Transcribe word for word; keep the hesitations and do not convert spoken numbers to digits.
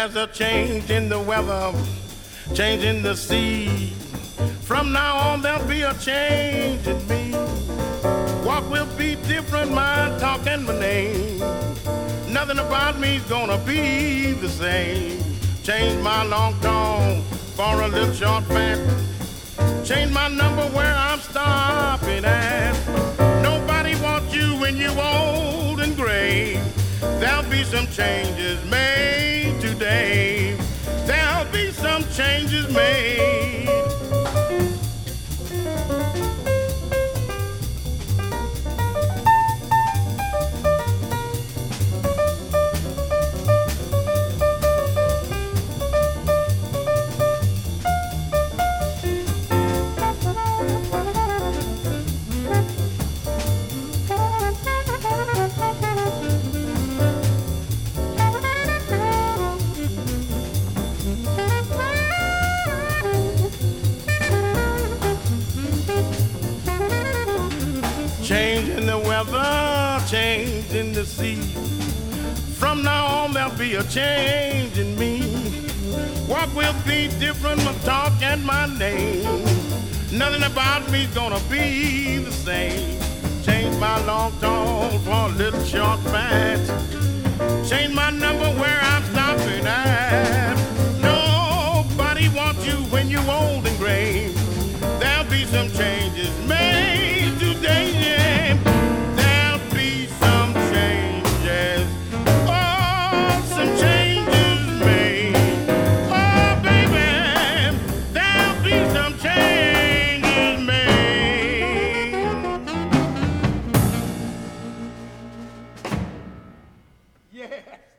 There's a change in the weather, change in the sea. From now on there'll be a change in me. Walk will be different, my talk and my name. Nothing about me's gonna be the same. Change my long tone for a little short fat. Change my number where I'm stopping at. Nobody wants you when you're old and gray. There'll be some changes made today. There'll be some changes made. Change in the weather, change in the sea. From now on there'll be a change in me. What will be different, my talk and my name. Nothing about me's gonna be the same. Change my long tone for a little short fat. Change my number where I'm stopping at. Nobody wants you when you're old and gray. There'll be some changes made today. Yes.